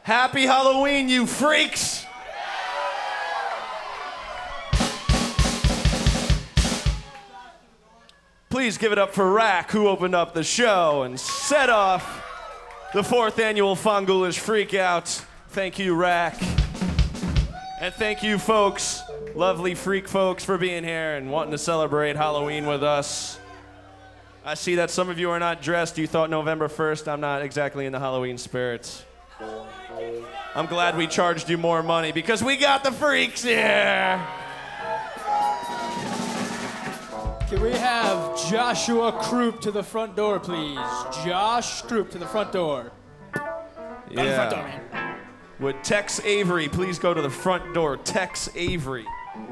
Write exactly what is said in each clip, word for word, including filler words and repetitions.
Happy Halloween, you freaks! Please give it up for Rack, who opened up the show and set off the fourth annual Fongoolish Freakout. Thank you, Rack. And thank you, folks, lovely freak folks, for being here and wanting to celebrate Halloween with us. I see that some of you are not dressed. You thought November first. I'm not exactly in the Halloween spirit. I'm glad we charged you more money because we got the freaks here. Can we have Joshua Croup to the front door, please? Josh Croup to the front door. Yeah. Go to the front door, man. Would Tex Avery please go to the front door? Tex Avery.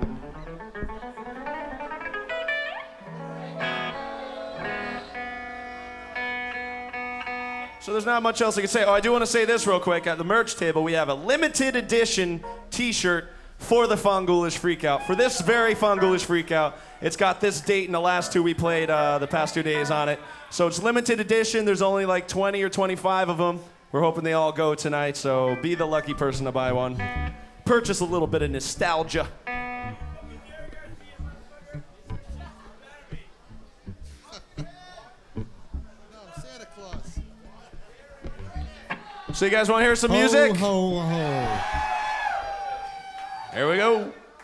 So there's not much else I can say. Oh, I do want to say this real quick. At the merch table, we have a limited edition t-shirt for the Fongoolish Freakout. For this very Fongoolish Freakout, it's got this date and the last two we played uh, the past two days on it. So it's limited edition. There's only like twenty or twenty-five of them. We're hoping they all go tonight, so be the lucky person to buy one. Purchase a little bit of nostalgia. So you guys want to hear some music? Ho, ho, ho. Here we go.